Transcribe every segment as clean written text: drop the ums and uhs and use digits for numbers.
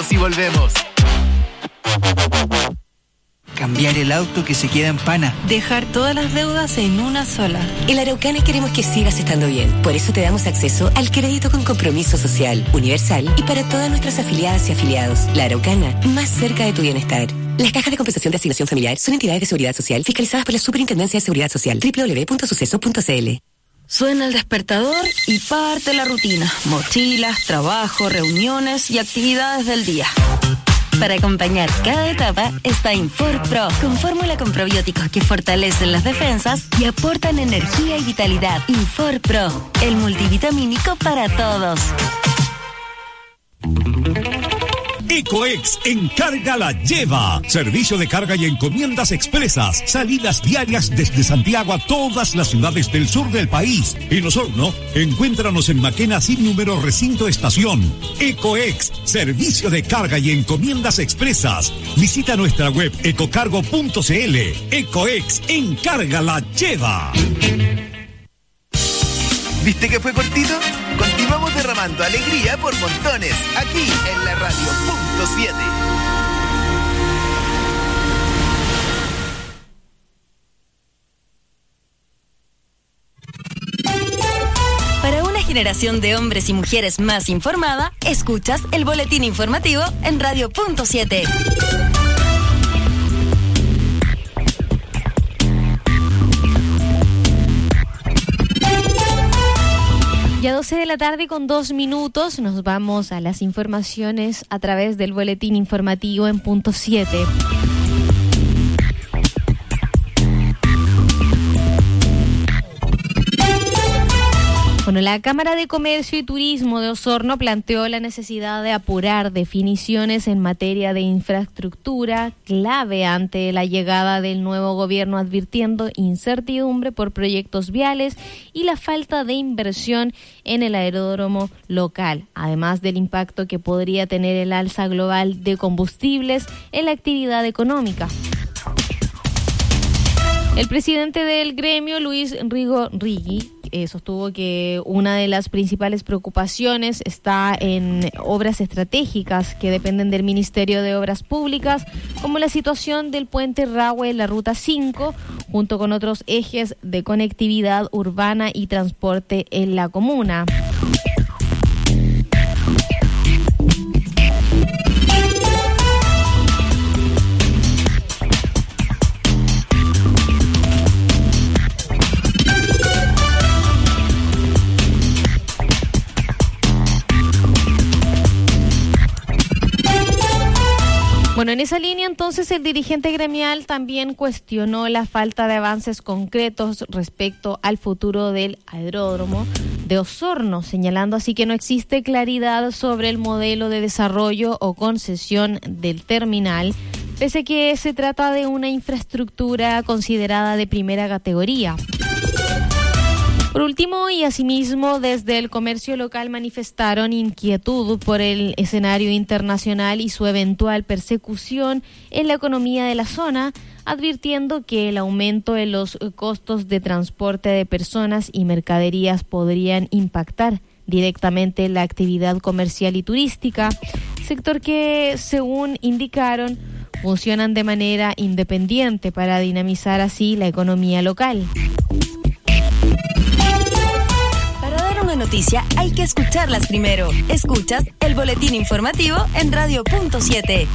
Vamos y volvemos. Cambiar el auto que se queda en pana. Dejar todas las deudas en una sola. En La Araucana queremos que sigas estando bien. Por eso te damos acceso al crédito con compromiso social, universal y para todas nuestras afiliadas y afiliados. La Araucana, más cerca de tu bienestar. Las cajas de compensación de asignación familiar son entidades de seguridad social fiscalizadas por la Superintendencia de Seguridad Social. www.suceso.cl. Suena el despertador y parte la rutina. Mochilas, trabajo, reuniones y actividades del día. Para acompañar cada etapa está InforPro, con fórmula con probióticos que fortalecen las defensas y aportan energía y vitalidad. InforPro, el multivitamínico para todos. Ecoex Encarga la Lleva. Servicio de carga y encomiendas expresas. Salidas diarias desde Santiago a todas las ciudades del sur del país. En Osorno, encuéntranos en Maquena sin número recinto estación. Ecoex, servicio de carga y encomiendas expresas. Visita nuestra web ecocargo.cl. Ecoex Encarga la Lleva. ¿Viste que fue cortito? Continuamos derramando alegría por montones, aquí en la radio punto 7. Para una generación de hombres y mujeres más informada, escuchas el boletín informativo en radio punto 7. Ya 12 de la tarde con 2 minutos, nos vamos a las informaciones a través del boletín informativo en punto 7. Bueno, la Cámara de Comercio y Turismo de Osorno planteó la necesidad de apurar definiciones en materia de infraestructura clave ante la llegada del nuevo gobierno, advirtiendo incertidumbre por proyectos viales y la falta de inversión en el aeródromo local, además del impacto que podría tener el alza global de combustibles en la actividad económica. El presidente del gremio, Luis Rigo Riggi, sostuvo que una de las principales preocupaciones está en obras estratégicas que dependen del Ministerio de Obras Públicas, como la situación del puente Rahue en la Ruta 5, junto con otros ejes de conectividad urbana y transporte en la comuna. Bueno, en esa línea entonces el dirigente gremial también cuestionó la falta de avances concretos respecto al futuro del aeródromo de Osorno, señalando así que no existe claridad sobre el modelo de desarrollo o concesión del terminal, pese a que se trata de una infraestructura considerada de primera categoría. Por último, y asimismo, desde el comercio local manifestaron inquietud por el escenario internacional y su eventual persecución en la economía de la zona, advirtiendo que el aumento en los costos de transporte de personas y mercaderías podrían impactar directamente la actividad comercial y turística, sector que, según indicaron, funcionan de manera independiente para dinamizar así la economía local. Noticia hay que escucharlas primero. Escuchas el boletín informativo en radio punto 7.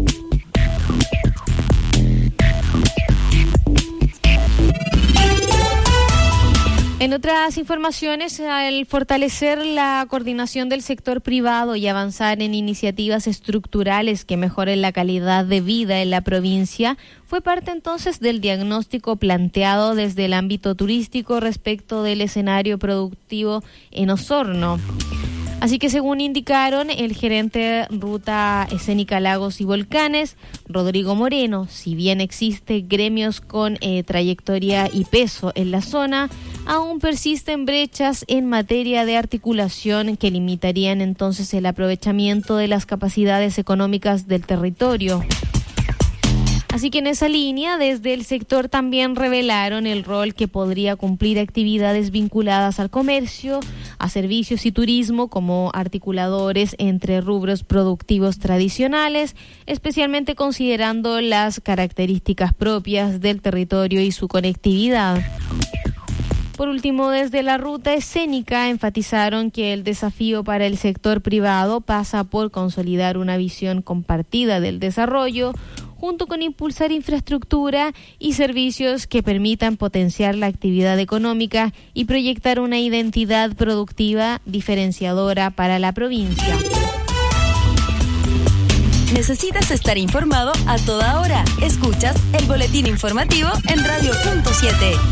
En otras informaciones, al fortalecer la coordinación del sector privado y avanzar en iniciativas estructurales que mejoren la calidad de vida en la provincia, fue parte entonces del diagnóstico planteado desde el ámbito turístico respecto del escenario productivo en Osorno. Así que, según indicaron el gerente Ruta Escénica Lagos y Volcanes, Rodrigo Moreno, si bien existe gremios con trayectoria y peso en la zona, aún persisten brechas en materia de articulación que limitarían entonces el aprovechamiento de las capacidades económicas del territorio. Así que en esa línea, desde el sector también revelaron el rol que podría cumplir actividades vinculadas al comercio, a servicios y turismo como articuladores entre rubros productivos tradicionales, especialmente considerando las características propias del territorio y su conectividad. Por último, desde la ruta escénica enfatizaron que el desafío para el sector privado pasa por consolidar una visión compartida del desarrollo, junto con impulsar infraestructura y servicios que permitan potenciar la actividad económica y proyectar una identidad productiva diferenciadora para la provincia. ¿Necesitas estar informado a toda hora? Escuchas el boletín informativo en Radio Punto 7.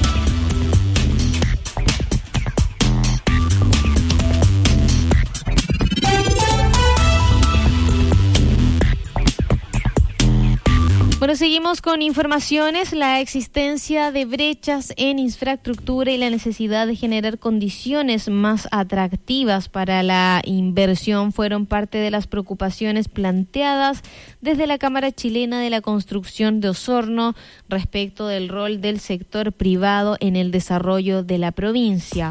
Bueno, seguimos con informaciones. La existencia de brechas en infraestructura y la necesidad de generar condiciones más atractivas para la inversión fueron parte de las preocupaciones planteadas desde la Cámara Chilena de la Construcción de Osorno respecto del rol del sector privado en el desarrollo de la provincia.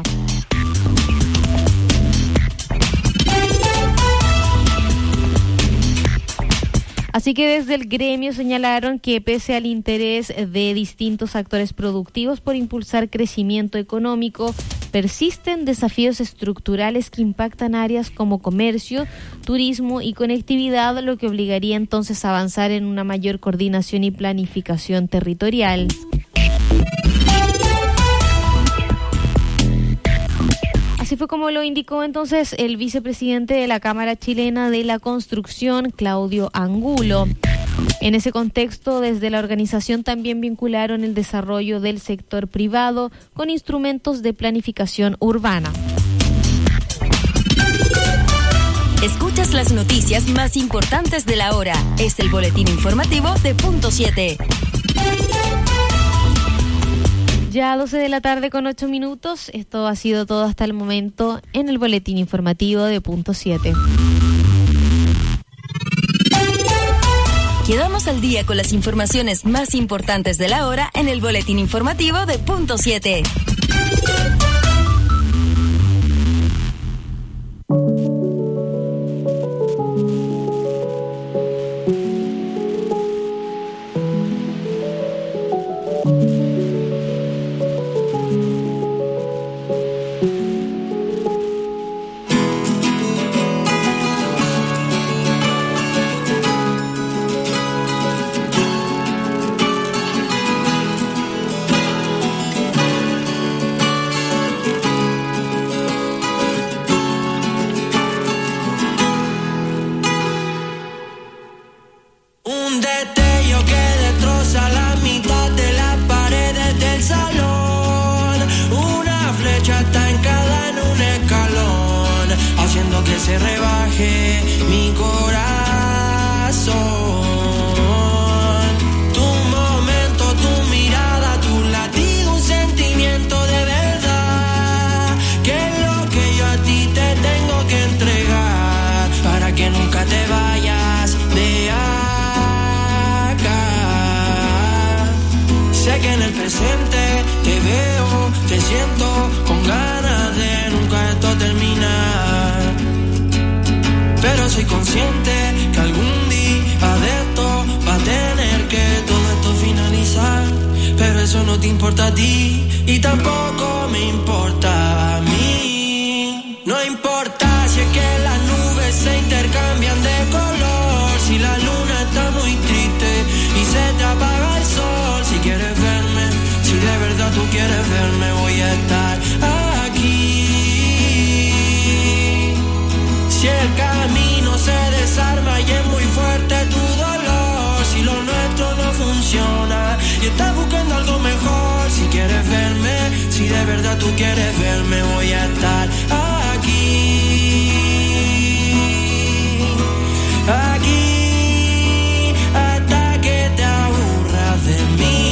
Así que desde el gremio señalaron que pese al interés de distintos actores productivos por impulsar crecimiento económico, persisten desafíos estructurales que impactan áreas como comercio, turismo y conectividad, lo que obligaría entonces a avanzar en una mayor coordinación y planificación territorial. Así fue como lo indicó entonces el vicepresidente de la Cámara Chilena de la Construcción, Claudio Angulo. En ese contexto, desde la organización también vincularon el desarrollo del sector privado con instrumentos de planificación urbana. Escuchas las noticias más importantes de la hora. Es el boletín informativo de Punto 7. Ya 12 de la tarde con 8 minutos. Esto ha sido todo hasta el momento en el boletín informativo de Punto 7. Quedamos al día con las informaciones más importantes de la hora en el boletín informativo de Punto 7. Se rebaje mi corazón. Tu momento, tu mirada, tu latido, un sentimiento de verdad, que es lo que yo a ti te tengo que entregar para que nunca te vayas de acá. Sé que en el presente te veo, te siento con ganas de nunca esto terminar. Pero soy consciente que algún día de esto va a tener que todo esto finalizar. Pero eso no te importa a ti y tampoco me importa a mí. No importa si es que las nubes se intercambian de color, si la luna está muy triste y se te apaga el sol. Si quieres verme, si de verdad tú quieres verme, voy a estar aquí. Si el camino se desarma y es muy fuerte tu dolor, si lo nuestro no funciona y estás buscando algo mejor, si quieres verme, si de verdad tú quieres verme, voy a estar aquí, aquí, hasta que te aburras de mí.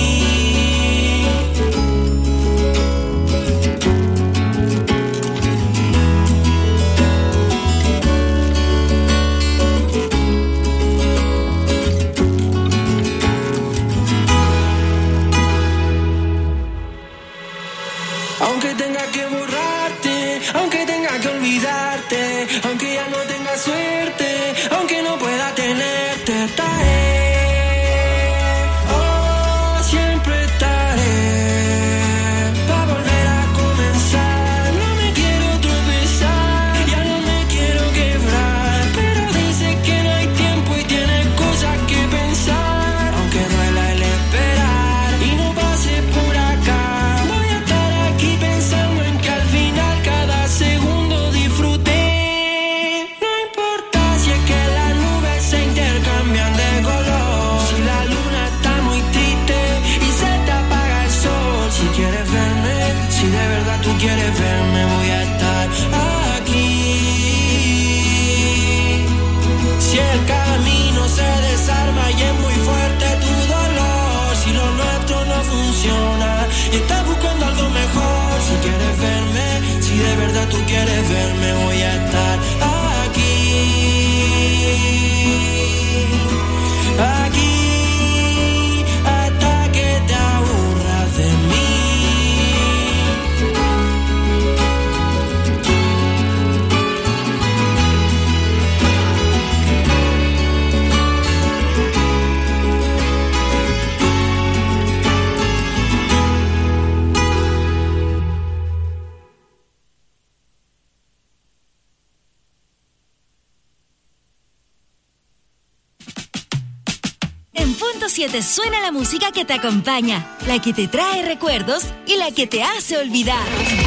Aunque tenga que borrarte, aunque tenga quieres verme voy a estar aquí. Si el camino se desarma y es muy fuerte tu dolor, si lo nuestro no funciona y estás buscando algo mejor, si quieres verme, si de verdad tú quieres verme voy a estar aquí. Aquí hasta que te aburras de mí. En Punto 7 suena la música que te acompaña, la que te trae recuerdos y la que te hace olvidar.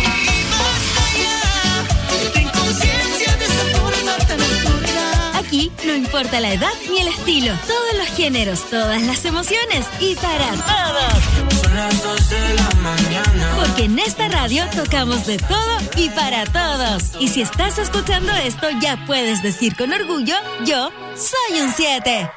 Aquí no importa la edad ni el estilo, todos los géneros, todas las emociones y para todos. Son las 2 de la mañana. Porque en esta radio tocamos de todo y para todos. Y si estás escuchando esto, ya puedes decir con orgullo, yo soy un 7.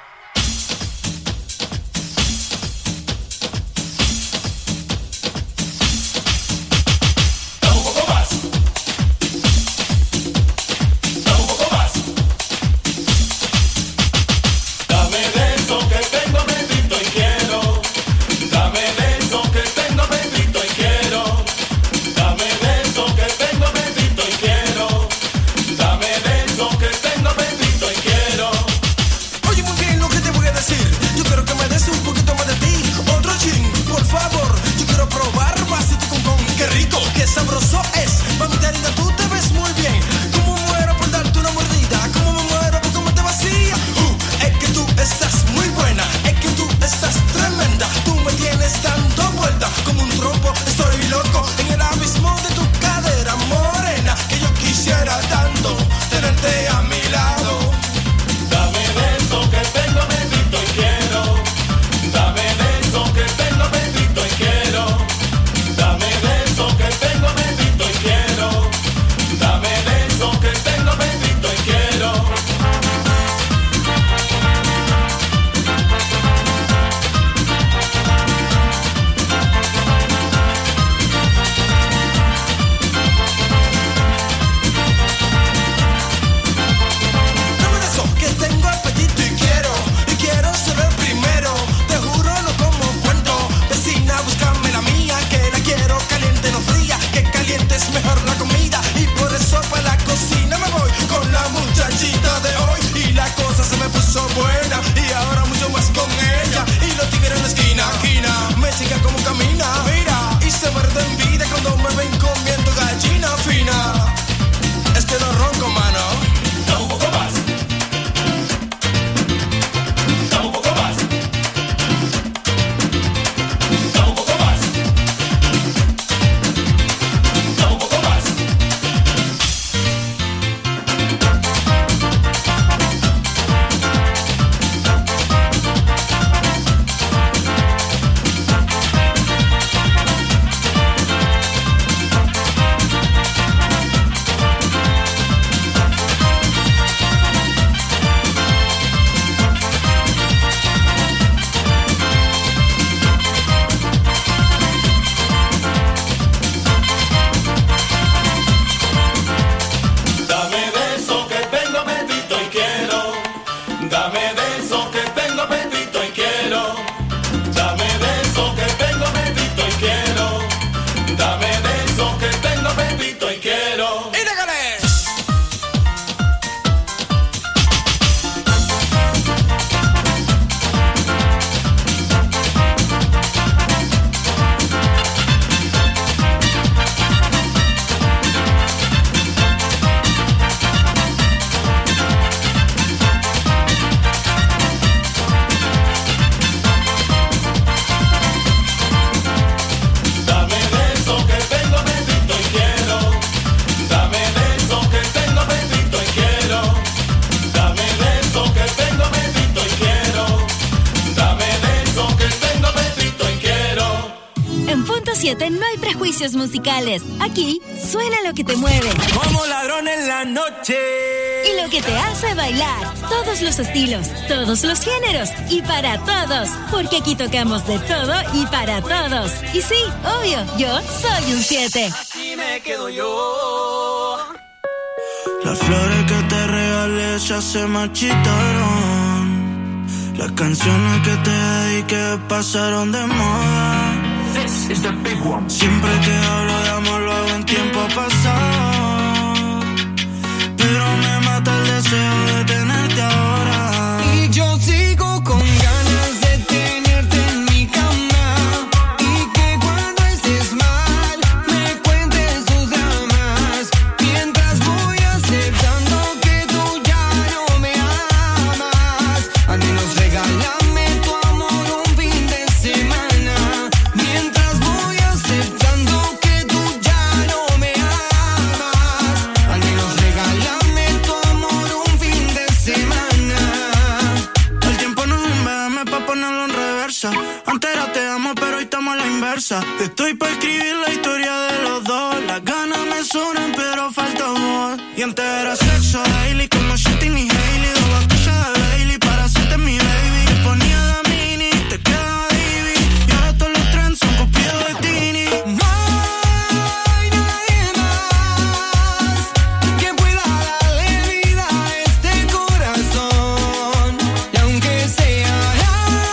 100.7 no hay prejuicios musicales. Aquí suena lo que te mueve. Como ladrón en la noche. Y lo que te hace bailar. Todos los estilos, todos los géneros y para todos. Porque aquí tocamos de todo y para todos. Y sí, obvio, yo soy un 7. Así me quedo yo. Las flores que te regalé ya se marchitaron. Las canciones que te dediqué pasaron de moda. Siempre que hablo de amor lo hago en tiempo pasado. Pero me mata el deseo de tenerte ahora. Y yo sigo con ganas de tenerte en mi cama. Y que cuando estés mal me cuentes tus dramas. Mientras voy aceptando que tú ya no me amas. Al menos regálame tu amor un fin de semana. Mientras voy aceptando que tú ya no me amas. Al menos regálame tu amor un fin de semana. El tiempo no es un BM pa' ponerlo en reversa. Antes era te amo, pero hoy estamos a la inversa. Estoy pa' escribir la historia de los dos. Las ganas me sobran, pero falta amor. Y antes era sexo daily, como Shitty ni Hailey. 2 botellas de Bailey para hacerte mi baby. Te ponía la mini, te quedaba divi. Y ahora todos los trends son copiados de Tini. No hay nadie más que pueda darle vida a este corazón. Y aunque sea la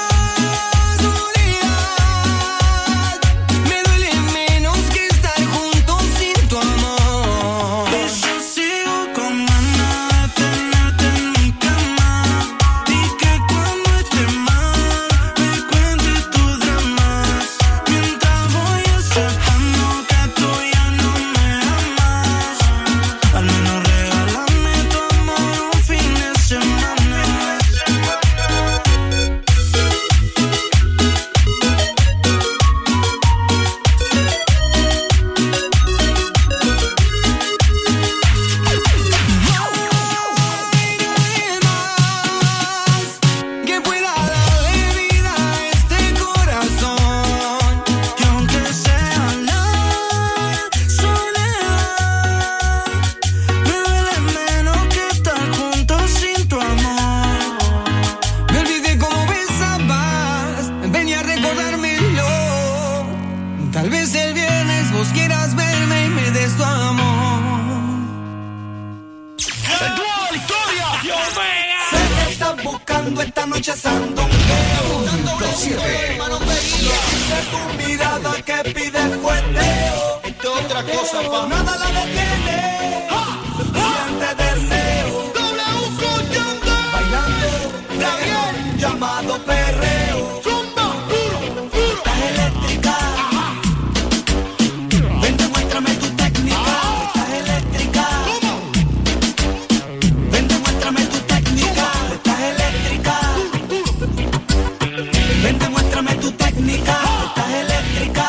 soledad, me duele menos que estar juntos sin tu amor. Y yo sigo con ganas de tenerte en mi cama. Y que cuando estés mal me cuentes tus dramas. Mientras voy aceptando que tú ya no me amas. Al menos regálame tu amor un fin de semana. Que pueda darle vida a este corazón. Y aunque sea la soledad, me duele menos que estar juntos sin tu amor. Me olvidé cómo besabas, ven y a recordármelo. Tal vez el viernes vos quieras verme y me des tu amor. Sé que estás buscando esta noche sandungueo. Hermano Peguillo, de tu mirada que pide fueteo. Esto es otra cosa, pa. Nada la detiene. Siente deseo. Bailando, Gabriel, llamado perreo. Estás eléctrica. Ven, demuéstrame tu técnica. Estás eléctrica. Ven, demuéstrame tu técnica. Estás eléctrica. Ven, demuéstrame tu técnica. Estás eléctrica.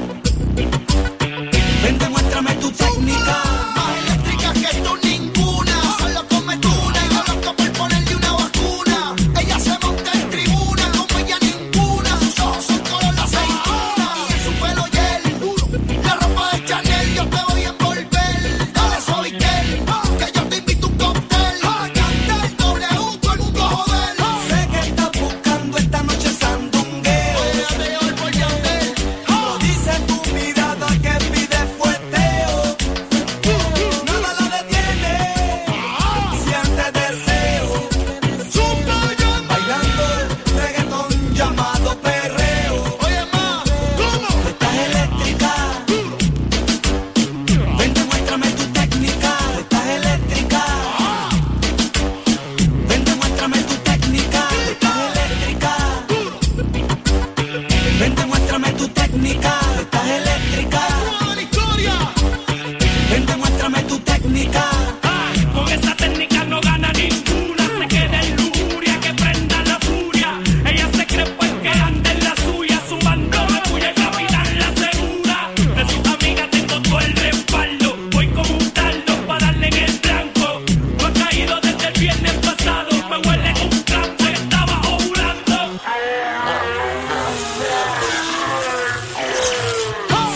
Ven, demuéstrame tu técnica. Más eléctrica que tú ninguna. Solo come tuna y no loca por ponerle una vacuna. Ella se monta en tribuna, como ella ninguna. Sus ojos son color la aceituna. Y en su pelo gel, la ropa de Chanel. Yo te voy a envolver. Dale suavitel, que yo te invito un cóctel. Cantar W, todo el mundo joder. Sé que estás buscando esta noche sandungueo. Lo dice tu mirada que pide fueteo. Nada la detiene. Siente deseo. Bailando reggaetón llamado perreo. Oye, ma, ¿cómo? Estás eléctrica. Ven, demuéstrame tu técnica. Estás eléctrica. Ven, demuéstrame tu técnica. Estás eléctrica. Ven, demuéstrame tu técnica. Estás eléctrica. Ven, demuéstrame tu técnica. Con esa técnica no gana ninguna. Se queda en lujuria, que prenda la furia. Ella se cree pues que anda en la suya. Su bando me puya y capitán la segura. De sus amigas tengo todo el respaldo. Voy como un taldo para darle en el blanco. No ha caído desde el viernes pasado. Me huele un campo, estaba ovulando.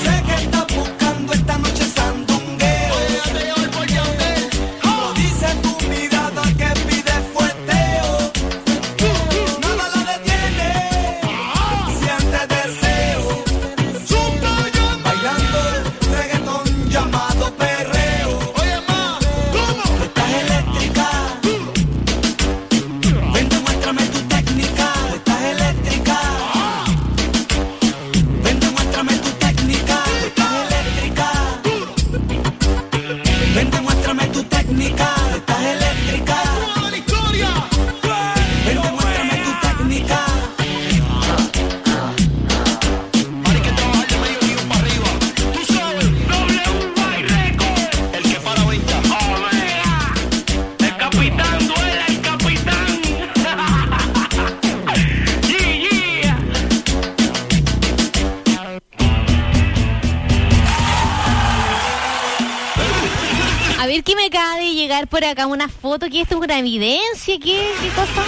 me acaba de llegar por acá una foto, que esto es una evidencia, ¿qué cosa?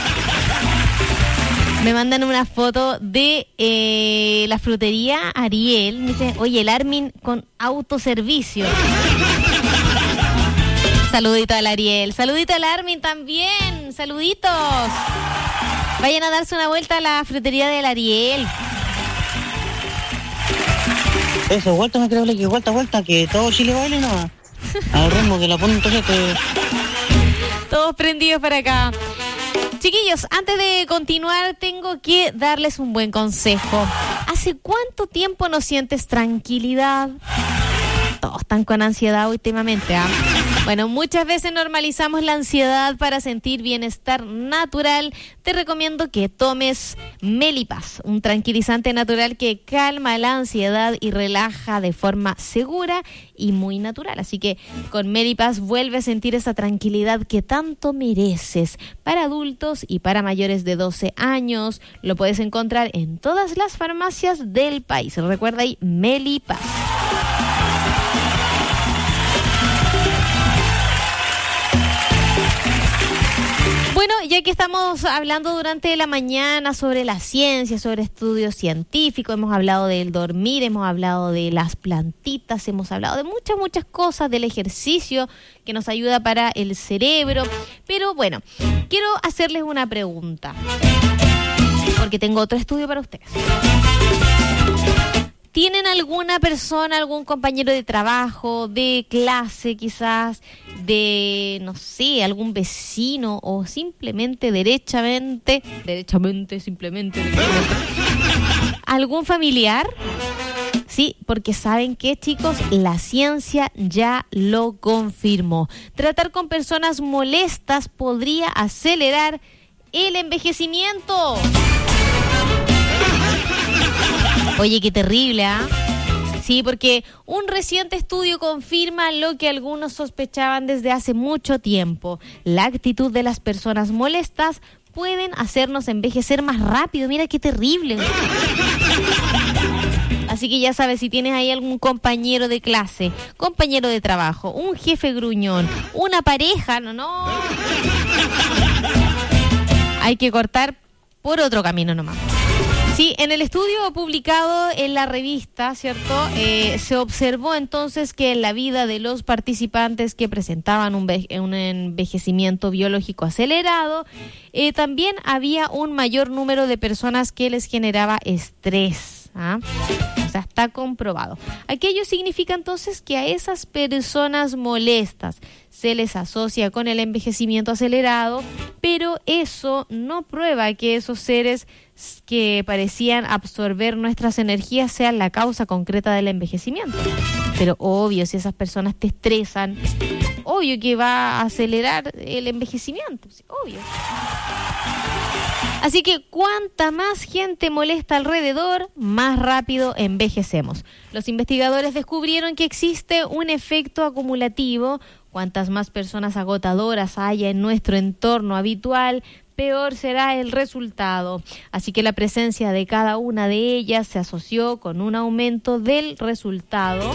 Me mandan una foto de la frutería Ariel. Me dice, oye, el Armin con autoservicio. Saludito al Ariel, saludito al Armin también, saluditos. Vayan a darse una vuelta a la frutería del Ariel. Eso, vuelta me creo que vuelta, que todo Chile baile nomás. Al ritmo que la ponen entonces Todos prendidos para acá. Chiquillos, antes de continuar, tengo que darles un buen consejo. ¿Hace cuánto tiempo no sientes tranquilidad? Todos están con ansiedad últimamente, ¿ah? Bueno, muchas veces normalizamos la ansiedad para sentir bienestar natural. Te recomiendo que tomes Melipaz, un tranquilizante natural que calma la ansiedad y relaja de forma segura y muy natural. Así que con Melipaz vuelve a sentir esa tranquilidad que tanto mereces. Para adultos y para mayores de 12 años, lo puedes encontrar en todas las farmacias del país. Recuerda ahí, Melipaz. Bueno, ya que estamos hablando durante la mañana sobre la ciencia, sobre estudios científicos, hemos hablado del dormir, hemos hablado de las plantitas, hemos hablado de muchas cosas, del ejercicio que nos ayuda para el cerebro. Pero bueno, quiero hacerles una pregunta, porque tengo otro estudio para ustedes. ¿Tienen alguna persona, algún compañero de trabajo, de clase quizás, de, no sé, algún vecino o simplemente derechamente, algún familiar? Sí, porque ¿saben qué, chicos? La ciencia ya lo confirmó. Tratar con personas molestas podría acelerar el envejecimiento. Oye, qué terrible, ¿ah? Sí, porque un reciente estudio confirma lo que algunos sospechaban desde hace mucho tiempo. La actitud de las personas molestas pueden hacernos envejecer más rápido. Mira qué terrible. Así que ya sabes, si tienes ahí algún compañero de clase, compañero de trabajo, un jefe gruñón, una pareja, no. Hay que cortar por otro camino nomás. Sí, en el estudio publicado en la revista, ¿cierto? Se observó entonces que en la vida de los participantes que presentaban un envejecimiento biológico acelerado, también había un mayor número de personas que les generaba estrés. ¿Ah? O sea, está comprobado. Aquello significa entonces que a esas personas molestas se les asocia con el envejecimiento acelerado, pero eso no prueba que esos seres que parecían absorber nuestras energías sean la causa concreta del envejecimiento. Pero obvio, si esas personas te estresan, obvio que va a acelerar el envejecimiento, sí, obvio. Así que cuanta más gente molesta alrededor, más rápido envejecemos. Los investigadores descubrieron que existe un efecto acumulativo. Cuantas más personas agotadoras haya en nuestro entorno habitual, peor será el resultado. Así que la presencia de cada una de ellas se asoció con un aumento del resultado.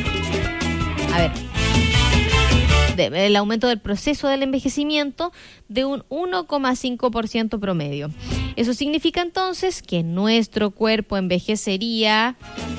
El aumento del proceso del envejecimiento de un 1,5% promedio. Eso significa entonces que nuestro cuerpo envejecería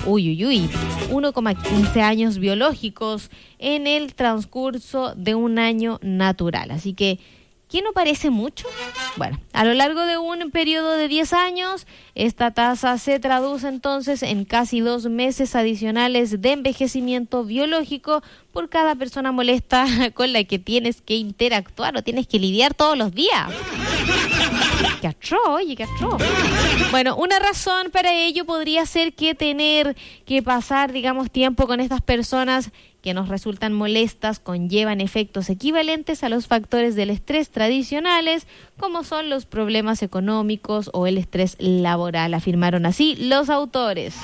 1,15 años biológicos en el transcurso de un año natural. Así que, ¿qué no parece mucho? Bueno, a lo largo de un periodo de 10 años, esta tasa se traduce entonces en casi 2 meses adicionales de envejecimiento biológico por cada persona molesta con la que tienes que interactuar o tienes que lidiar todos los días. ¡Qué atroz, oye, qué atroz! Bueno, una razón para ello podría ser que tener que pasar, tiempo con estas personas que nos resultan molestas conllevan efectos equivalentes a los factores del estrés tradicionales, como son los problemas económicos o el estrés laboral, afirmaron así los autores.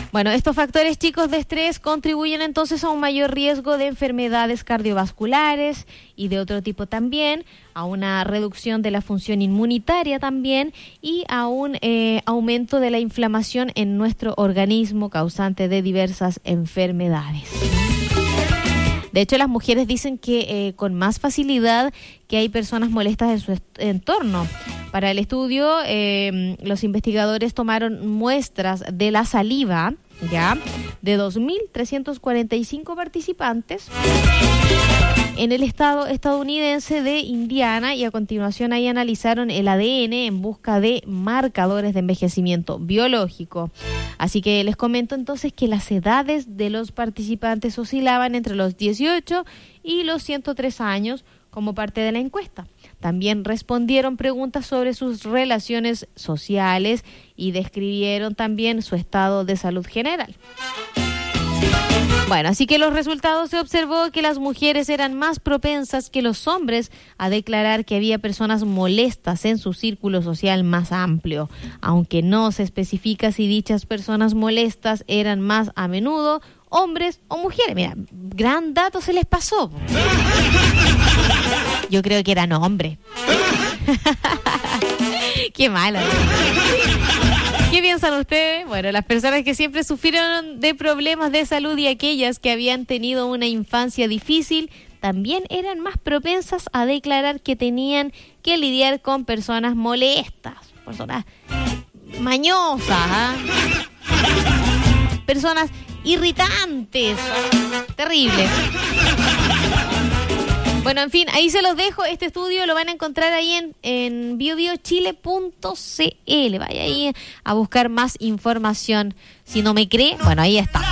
Bueno, estos factores, chicos, de estrés contribuyen entonces a un mayor riesgo de enfermedades cardiovasculares y de otro tipo también, a una reducción de la función inmunitaria también y a un aumento de la inflamación en nuestro organismo causante de diversas enfermedades. De hecho, las mujeres dicen que con más facilidad que hay personas molestas en su entorno. Para el estudio, los investigadores tomaron muestras de la saliva, ¿ya?, de 2.345 participantes en el estado estadounidense de Indiana, y a continuación ahí analizaron el ADN en busca de marcadores de envejecimiento biológico. Así que les comento entonces que las edades de los participantes oscilaban entre los 18 y los 103 años como parte de la encuesta. También respondieron preguntas sobre sus relaciones sociales y describieron también su estado de salud general. Bueno, así que los resultados se observó que las mujeres eran más propensas que los hombres a declarar que había personas molestas en su círculo social más amplio, aunque no se especifica si dichas personas molestas eran más a menudo hombres o mujeres. Mira, gran dato se les pasó. Yo creo que eran hombres. Qué mala. ¿Qué piensan ustedes? Bueno, las personas que siempre sufrieron de problemas de salud y aquellas que habían tenido una infancia difícil también eran más propensas a declarar que tenían que lidiar con personas molestas, personas mañosas, personas irritantes, terribles. Bueno, en fin, ahí se los dejo. Este estudio lo van a encontrar ahí en biobiochile.cl. Vaya ahí a buscar más información. Si no me cree, bueno, ahí está.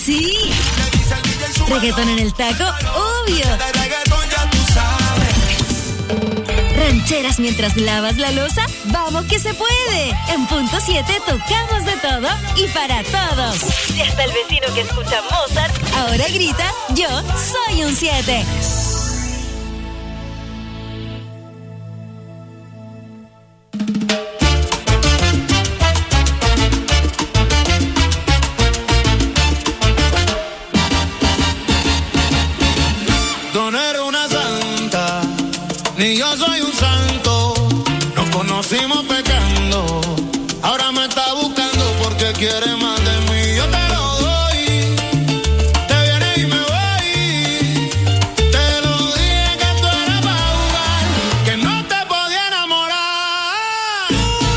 sí. Reggaetón en el taco, obvio. Rancheras mientras lavas la loza, vamos que se puede. En punto 7 tocamos de todo y para todos. Y hasta el vecino que escucha Mozart ahora grita, yo soy un 7. Tú no eres una santa, ni yo soy un santo. Nos conocimos pecando, ahora me está buscando porque quiere más de mí. Yo te lo doy, te vienes y me voy. Te lo dije que tú eras para jugar, que no te podía enamorar.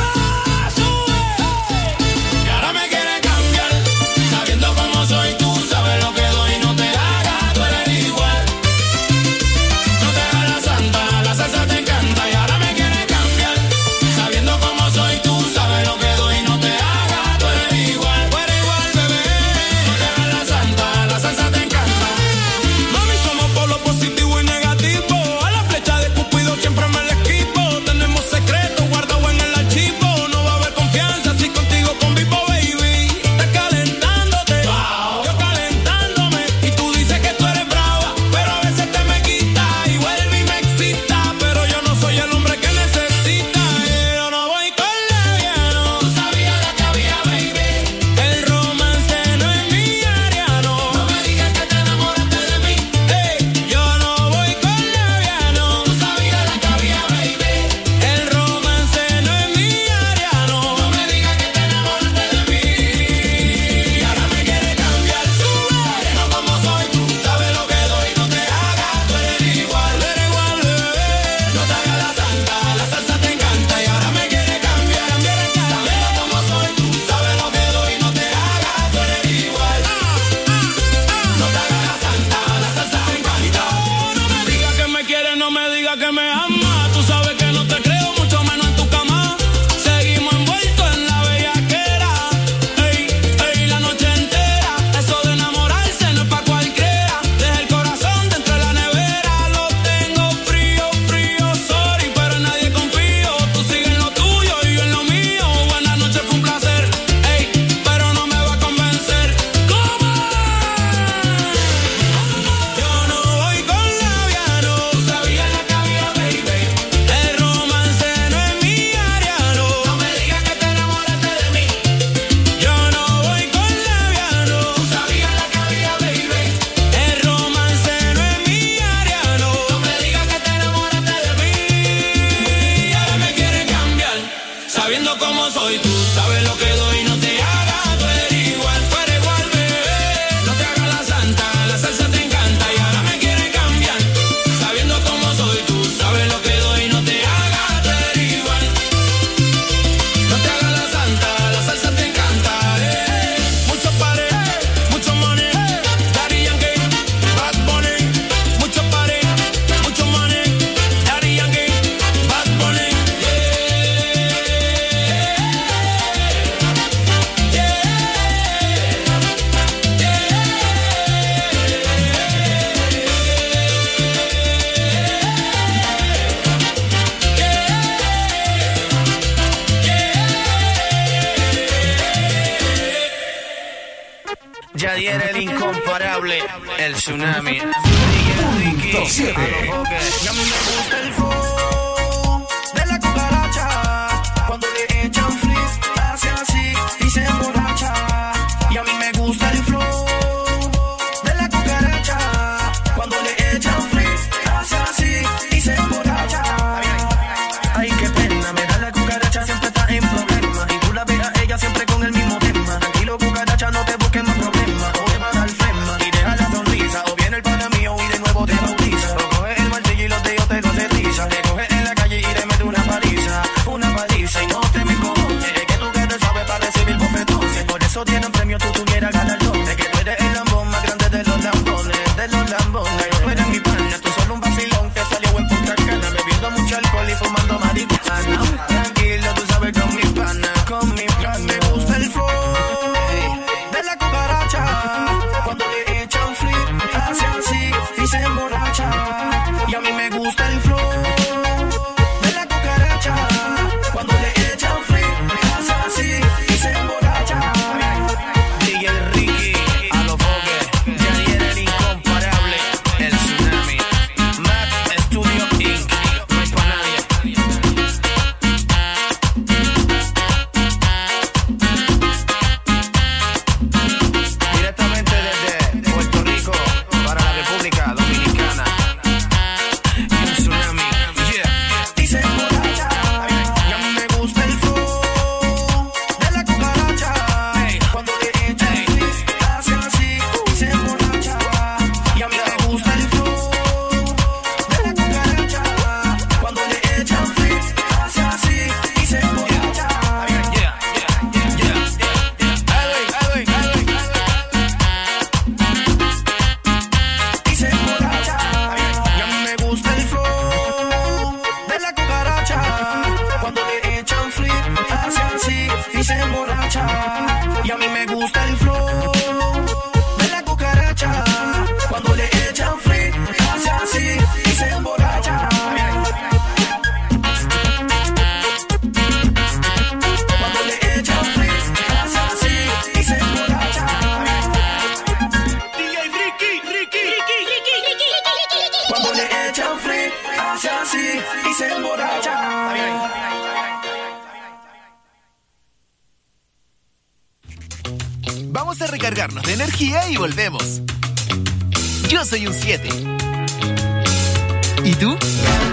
Y ahora me quieres cambiar, sabiendo cómo soy. Tú sabes lo que doy, no te hagas, tú eres igual. No te hagas la santa, la salsa te encanta. Y ahora me quieres cambiar, sabiendo cómo soy. Tú sabes lo que doy, no te hagas, tú eres igual. Tú eres igual, bebé. No te hagas la santa, la salsa te encanta. Mami, somos por lo positivo y negativo. A la flecha de Cupido siempre me la esquivo. Tenemos secretos guardados en el archivo. No va a haber confianza si contigo convivo, baby. Estás calentándote, yo calentándome. Y tú dices que tú eres brava, pero a veces te me quita y vuelve y me excita. Pero yo no soy el hombre que necesita. Yo no voy con leviano. Tú sabías lo que había, baby. El romance no es mi área, no. No me digas que te enamoraste de mí. Yo no voy con leviano. Tú sabías lo que había, baby. El romance no es mi área, no. No me digas que te enamoraste de mí. Y ahora me quieres cambiar, sube. No como soy, tú sabes lo que doy, no te hagas, tú eres igual, bebé. No te hagas la santa, la salsa te encanta. Y ahora me quieres cambiar, sabiendo cómo soy, tú sabes lo que doy, no te hagas, tú eres igual. No te hagas la santa, la salsa te encanta. No me digas que me quieres, no me digas que me amas. Tú sabes que no te creo, mucho menos en tu cama. Seguimos envueltos en la bellaquera. La noche entera. Eso de enamorarse no es pa' cualquiera. Deja el corazón dentro de la nevera. Lo tengo frío, frío, sorry, pero en nadie confío. Tú sigues en lo tuyo y yo en lo mío. Buenas noches, fue un placer. Pero no me va a convencer. ¿Cómo? Yo no voy con labiano. Tú sabías la que había, baby. El romance no es mi área, no. No me digas que te enamoraste de mí. Yo no voy con labiano. Tú sabías la que había, baby. El romance no es mi área, no. No me digas que te enamoraste de mí. Y ahora me quieres cambiar, sabiendo cómo soy. Tú sabes lo que doy, no te hagas, tú eres igual, bebé. No te hagas la santa, la salsa te encanta. Y ahora me quieres cambiar, sabiendo cómo soy. Tú sabes lo que doy, no te hagas, tú eres igual. No te hagas la santa, la salsa te encanta. Muchos pares, mucho money. Daddy Yankee, Bad Bunny. Muchos pares, mucho money. Daddy Yankee, Bad Bunny. Yadier el incomparable, el tsunami. Punto 7. Y a mí me gusta el flow de la cucaracha. Cuando le echan frizz, hace así y se emborracha. Y a mí me gusta el flow de la cucaracha. Cuando le echan frizz, hace así y se emborracha. Ay, qué pena, me da la cucaracha, siempre está en problemas. Y tú la ves a ella siempre con el mismo tema. Tranquilo, cucaracha, no te busques más problemas. O te va a dar flema y deja la sonrisa. O viene el pana mío y de nuevo te bautiza. O coge el martillo y los dedos te lo aterriza. Le coge hace así y se emborracha. Vamos a recargarnos de energía y volvemos. Yo soy un 7. ¿Y tú?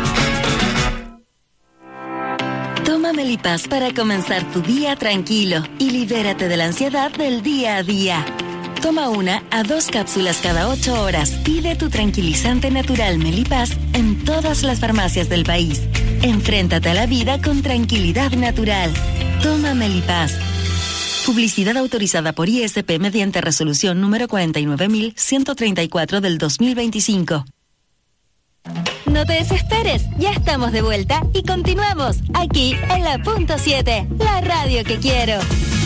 Toma Melipaz para comenzar tu día tranquilo y libérate de la ansiedad del día a día. Toma 1 a 2 cápsulas cada 8 horas. Pide tu tranquilizante natural Melipaz en todas las farmacias del país. Enfréntate a la vida con tranquilidad natural. Toma Melipaz. Publicidad autorizada por ISP mediante resolución número 49.134 del 2025. No te desesperes, ya estamos de vuelta y continuamos aquí en la Punto 7, la radio que quiero.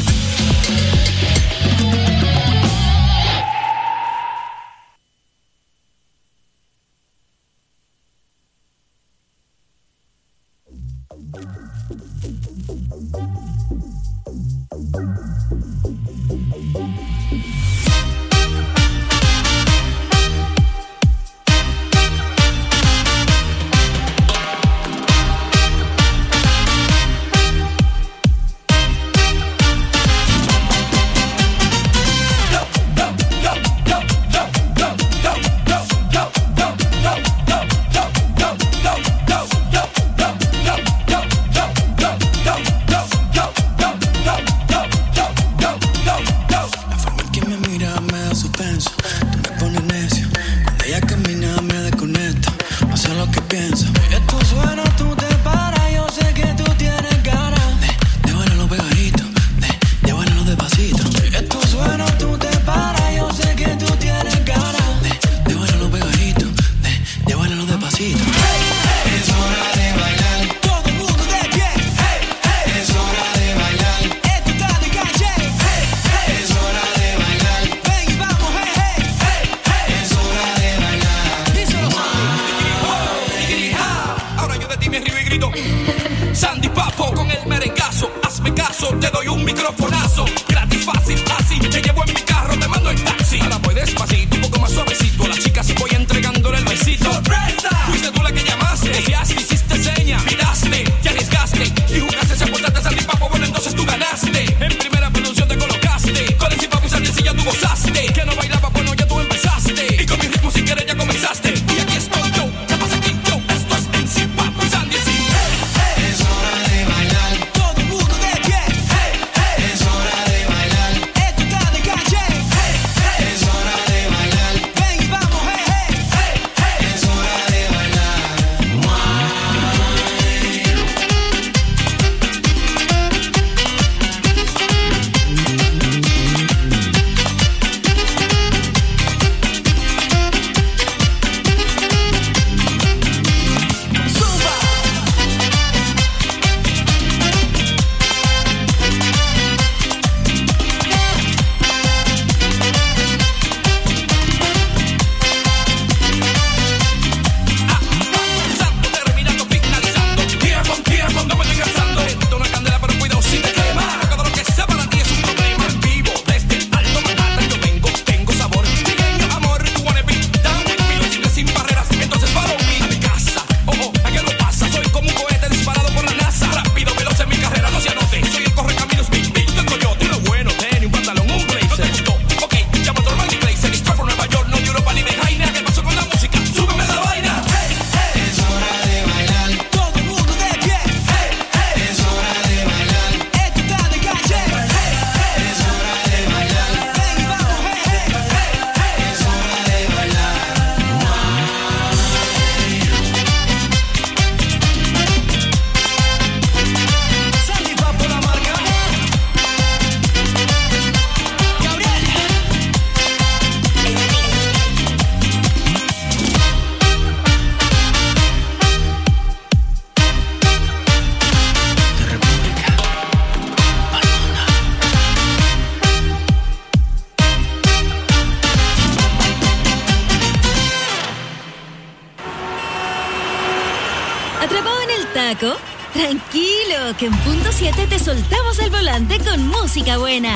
Tranquilo, que en Punto 7 te soltamos el volante con música buena.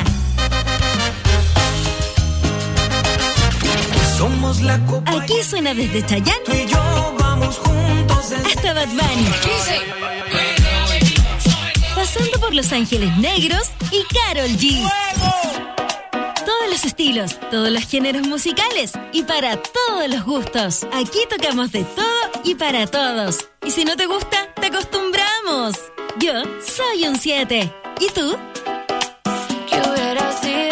Somos la copa. Aquí suena desde Chayanne Tú y yo vamos juntos hasta canta Bad Bunny. Pasando por Los Ángeles Negros y Karol G. Todos los estilos, todos los géneros musicales y para todos los gustos. Aquí tocamos de todo y para todos. Y si no te gusta, te acostumbramos. Yo soy un 7. ¿Y tú? ¿Qué hubiera sido?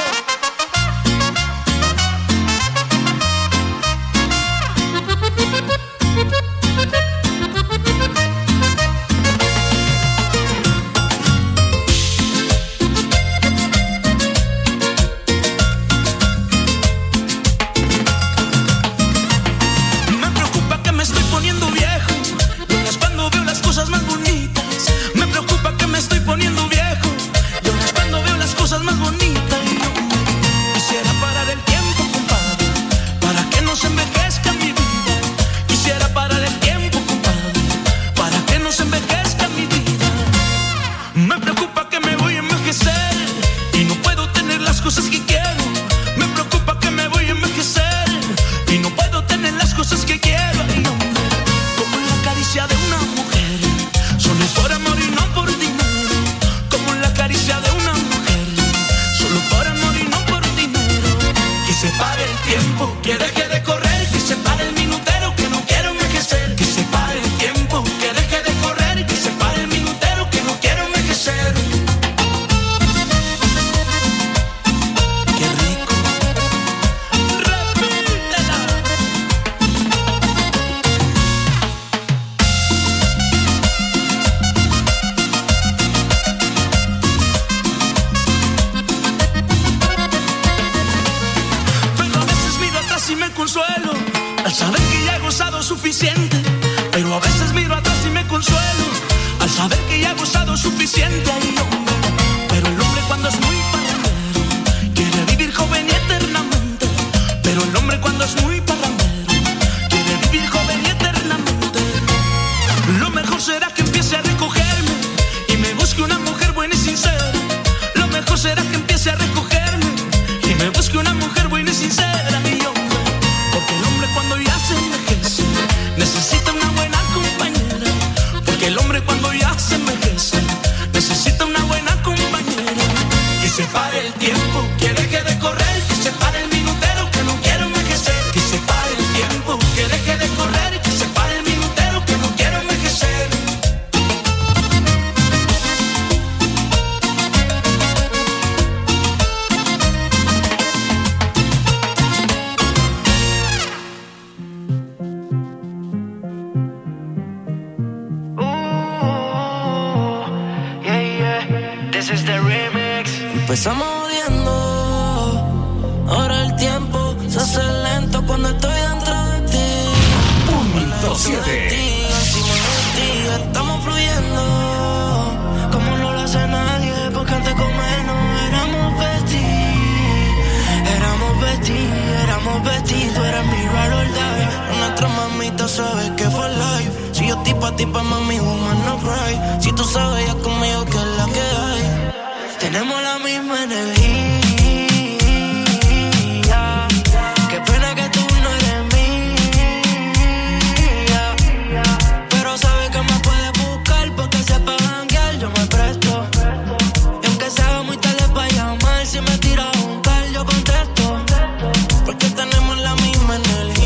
Empezamos odiando, ahora el tiempo se hace lento cuando estoy dentro de ti. Punto 7. Estamos fluyendo como no lo hace nadie, porque antes de comernos éramos besties, tú eres mi ride or die. Nuestra mamita sabe que fue live. Si yo tipo a ti, pa' mami, woman no cry. Si tú sabes ya conmigo que es la que hay. Tenemos la misma energía. Qué pena que tú no eres mía. Pero sabes que me puedes buscar porque sepa janguear, yo me presto. Y aunque sea muy tarde para llamar, si me tiras un call, yo contesto. Porque tenemos la misma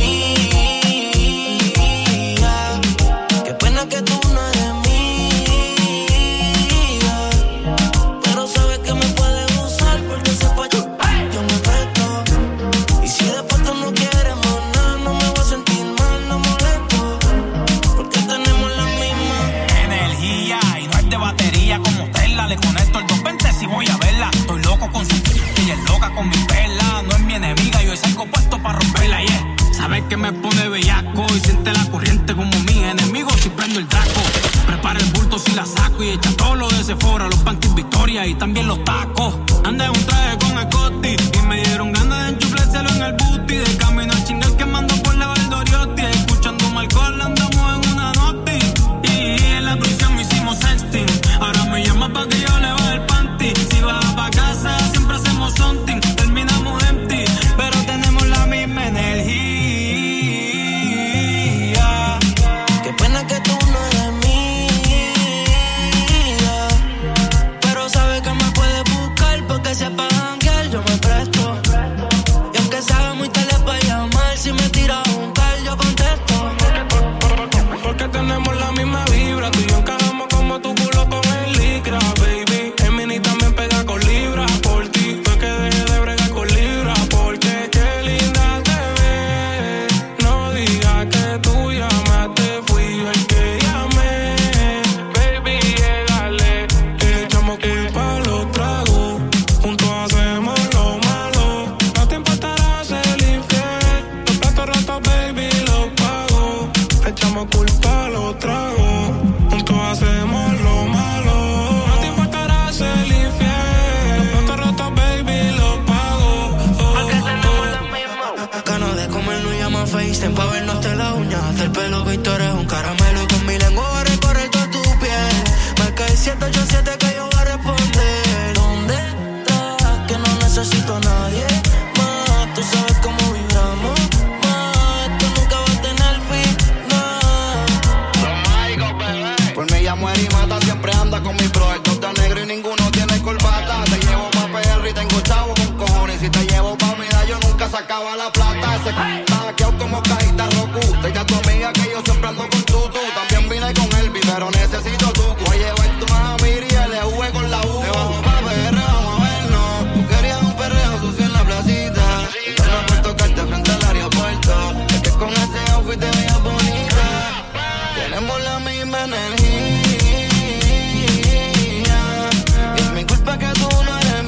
energía. Qué pena que tú no eres mía. Le conecto el 220 si voy a verla. Estoy loco con su y es loca con mi perla. No es mi enemiga, yo salgo puesto para romperla. Yeah. Sabes que me pone bellaco y siente la corriente como mis enemigos si prendo el taco. Prepara el bulto si la saco y echa todo lo de Sephora, los panties Victoria y también los tacos. Anda en un traje con el Coty y me dieron ganas de enchuflárselo en el booty. De camino a chingar quemando por la Valdoriotti. Escuchando Malcol andamos en una noti. Y en la prisión me hicimos sexting. Ahora me llama pa' que yo le baje el panty. Si vas pa' casa siempre hacemos something. Terminamos empty, pero tenemos la misma energía. Qué pena que tú no eres muere y mata, siempre anda con mis bros. El dos de negro y ninguno tiene corbata. Te llevo pa' PR y tengo chavo con cojones. Si te llevo pa' vida yo nunca sacaba la plata. Ese está hackeado como cajita Roku. Te a tu amiga que yo siempre ando con tutu. También vine con Elvis, pero necesito tu. Voy a llevar tu Mahamiri y LV con la U. Me bajo pa' PR, vamos a vernos. Tú querías un perreo sucio en la placita. Entonces por tocarte frente al aeropuerto. Es que con ese outfit te veías bonita. Tenemos la misma energía. Y es mi culpa que tú no eres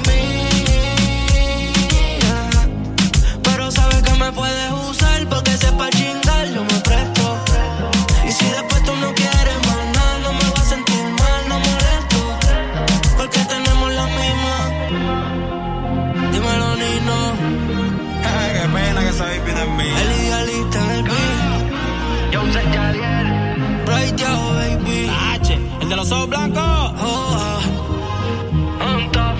mía. Pero sabes que me puedes usar porque sepa chingar, yo me presto. Y si después tú no quieres más nada, no me vas a sentir mal, no molesto. Porque tenemos la misma. Dímelo, Nino. Ay, qué pena que sabéis bien en mí. El idealista en el beat. Yo sé Jadiel. Right yo, baby. H, el de los ojos blancos. On top.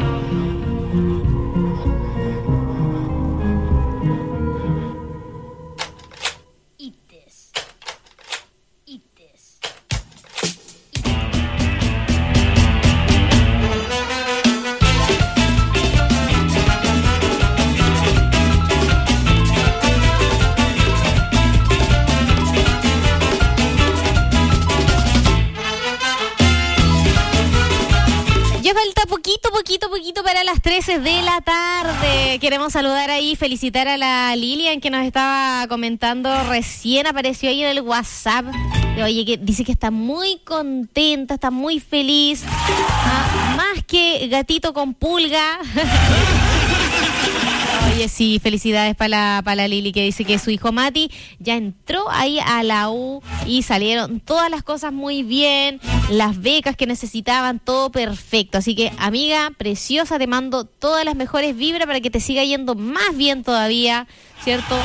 Ya falta poquito para las 13 de la tarde. Queremos saludar ahí, felicitar a la Lilian que nos estaba comentando, recién apareció ahí en el WhatsApp. Oye, que dice que está muy contenta, está muy feliz. Más que gatito con pulga. Oye, sí, felicidades para la Lili, que dice que su hijo Mati ya entró ahí a la U y salieron todas las cosas muy bien, las becas que necesitaban, todo perfecto. Así que, amiga preciosa, te mando todas las mejores vibras para que te siga yendo más bien todavía, ¿cierto?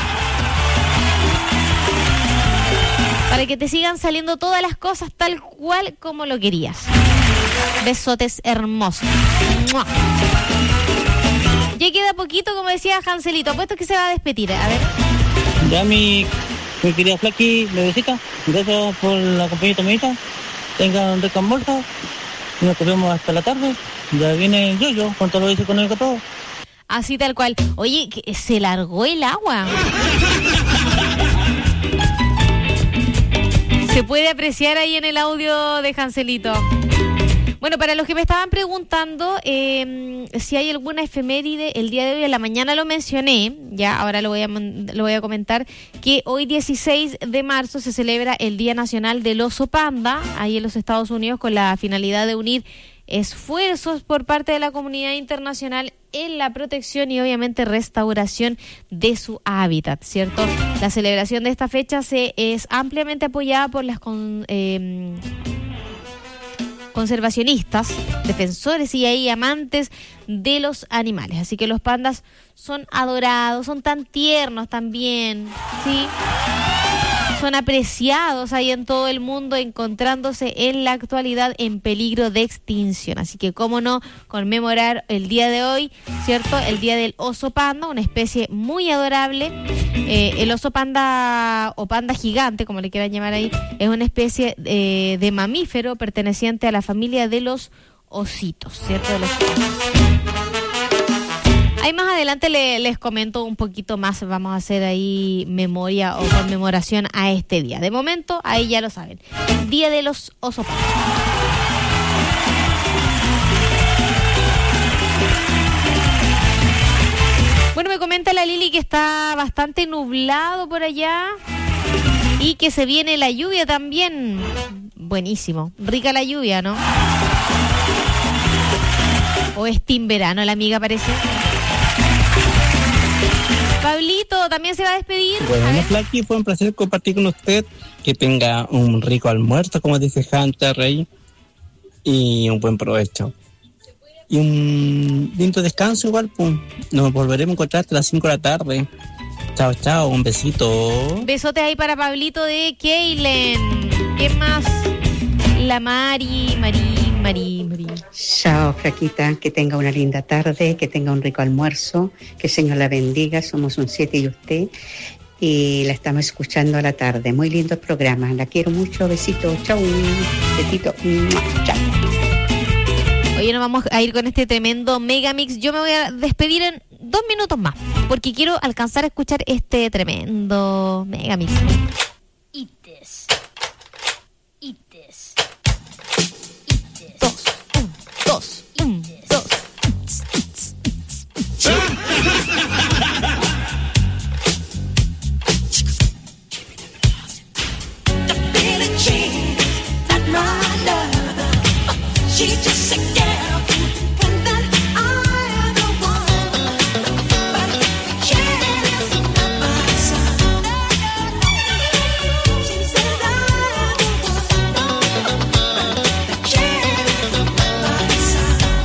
Para que te sigan saliendo todas las cosas tal cual como lo querías. Besotes hermosos. ¡Mua! Ya queda poquito, como decía Hanselito. Apuesto que se va a despedir. A ver. Ya mi querida Flaky, bebecita, gracias por la compañía de Tomita. Tengan un rico almuerzo. Nos vemos hasta la tarde. Ya viene yo con todo lo dice económico todo. Así tal cual. Oye, que se largó el agua. Se puede apreciar ahí en el audio de Hanselito. Bueno, para los que me estaban preguntando si hay alguna efeméride, el día de hoy en la mañana lo mencioné, ya ahora lo voy a comentar, que hoy 16 de marzo se celebra el Día Nacional del Oso Panda, ahí en los Estados Unidos, con la finalidad de unir esfuerzos por parte de la comunidad internacional en la protección y obviamente restauración de su hábitat, ¿cierto? La celebración de esta fecha es ampliamente apoyada por las conservacionistas, defensores y ahí amantes de los animales. Así que los pandas son adorados, son tan tiernos también, ¿sí? Son apreciados ahí en todo el mundo, encontrándose en la actualidad en peligro de extinción. Así que cómo no conmemorar el día de hoy, ¿cierto? El día del oso panda, una especie muy adorable. El oso panda o panda gigante, como le quieran llamar ahí, es una especie de mamífero perteneciente a la familia de los ositos, ¿cierto? Ahí más adelante les comento un poquito más, vamos a hacer ahí memoria o conmemoración a este día. De momento, ahí ya lo saben, Día de los Osos Panda. Bueno, me comenta la Lili que está bastante nublado por allá y que se viene la lluvia también. Buenísimo, rica la lluvia, ¿no? O es team verano, la amiga parece. Pablito, ¿también se va a despedir? Bueno, Flaky, fue un placer compartir con usted. Que tenga un rico almuerzo, como dice Hunter Rey, y un buen provecho. Y un lindo descanso igual, pues. Nos volveremos a encontrar hasta las 5 de la tarde. Chao, chao, un besito. Besotes ahí para Pablito de Keilen. ¿Qué más? La Mari. Chao, Flaquita, que tenga una linda tarde, que tenga un rico almuerzo, que el Señor la bendiga, somos un 7 y usted. y la estamos escuchando a la tarde. Muy lindo el programa. La quiero mucho. Besitos. Chau. Besito. Chao. Oye, nos vamos a ir con este tremendo megamix. Yo me voy a despedir en 2 minutos más, porque quiero alcanzar a escuchar este tremendo megamix. Eat this. Eat this. 2, 1, 2, 1, 2. She's just a girl, and that I'm the one. But she's not my son. She said I'm the one. But she's not my son.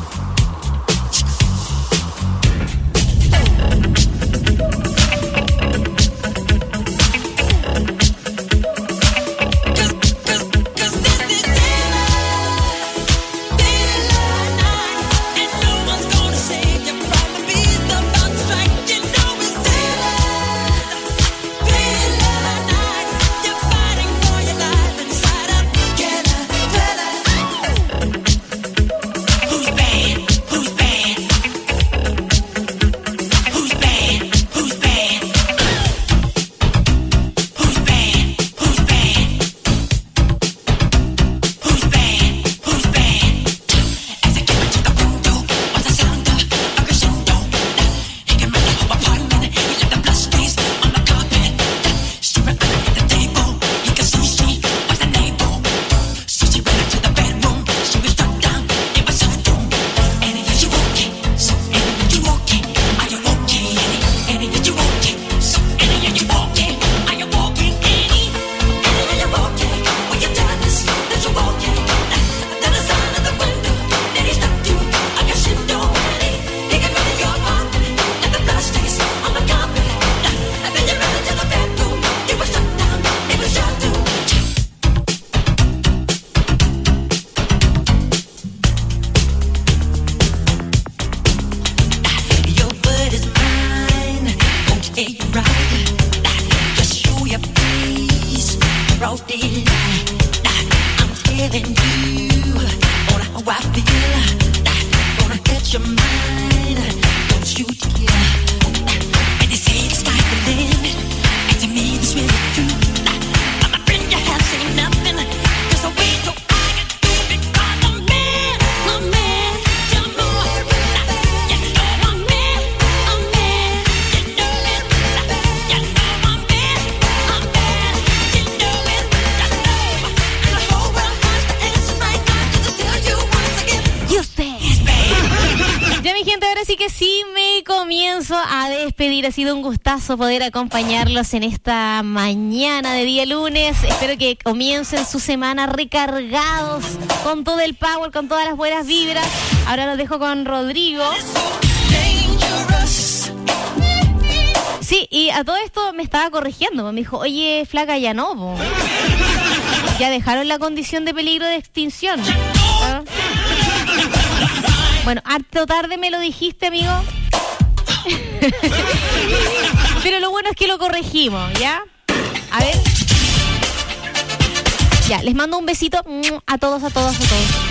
Ha sido un gustazo poder acompañarlos en esta mañana de día lunes. Espero que comiencen su semana recargados con todo el power, con todas las buenas vibras. Ahora los dejo con Rodrigo. Sí, y a todo esto me estaba corrigiendo. Me dijo, oye, flaca, ya no, po. Ya dejaron la condición de peligro de extinción. ¿Ah? Bueno, harto tarde me lo dijiste, amigo. Pero lo bueno es que lo corregimos, ¿ya? A ver. Ya, les mando un besito a todos, a todos, a todos.